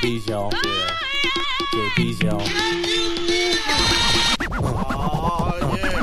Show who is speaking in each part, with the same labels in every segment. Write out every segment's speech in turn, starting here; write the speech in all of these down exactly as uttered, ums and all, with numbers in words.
Speaker 1: B's, y'all. Yeah. J B's, y'all.
Speaker 2: Oh, yeah.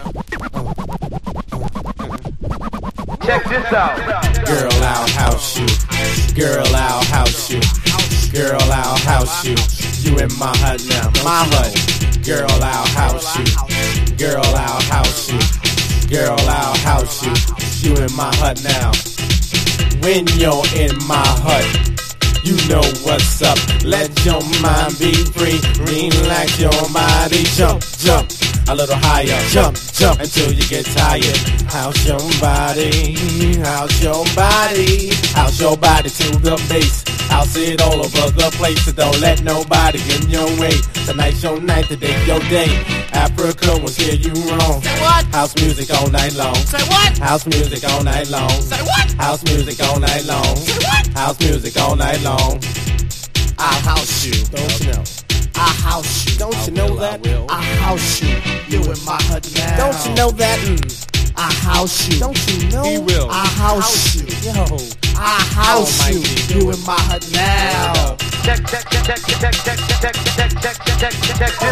Speaker 2: Check this out.
Speaker 1: Girl, I'll house you. Girl, I'll house you. Girl, I'll house you. You in my hut now, my hut. Girl, I'll house you. Girl, I'll house you. Girl, I'll house you. You in my hut now. When you're in my hut, you know what's up. Let your mind be free. Relax your body. Jump, jump a little higher. Jump, jump until you get tired. House your body. House your body. House your body to the base. House it all over the place. So don't let nobody in your way. Tonight's your night, today's your day. Africa will hear you wrong.
Speaker 3: Say what?
Speaker 1: House music all night long.
Speaker 3: Say what?
Speaker 1: House music all night long.
Speaker 3: Say what?
Speaker 1: House music all night long.
Speaker 3: Say what?
Speaker 1: House music all night long.
Speaker 3: I house you.
Speaker 1: Don't you know?
Speaker 3: I house you.
Speaker 1: Don't you know that?
Speaker 3: I house you. You in my hut now.
Speaker 1: Don't you know that? Mm.
Speaker 3: I house you.
Speaker 1: Don't you know?
Speaker 2: He will.
Speaker 3: I house you.
Speaker 1: Yo.
Speaker 3: I house you.
Speaker 1: Almighty.
Speaker 3: You in my hut now.
Speaker 2: Check, check, check, check, check, check, check, check, check, check, check, check, check.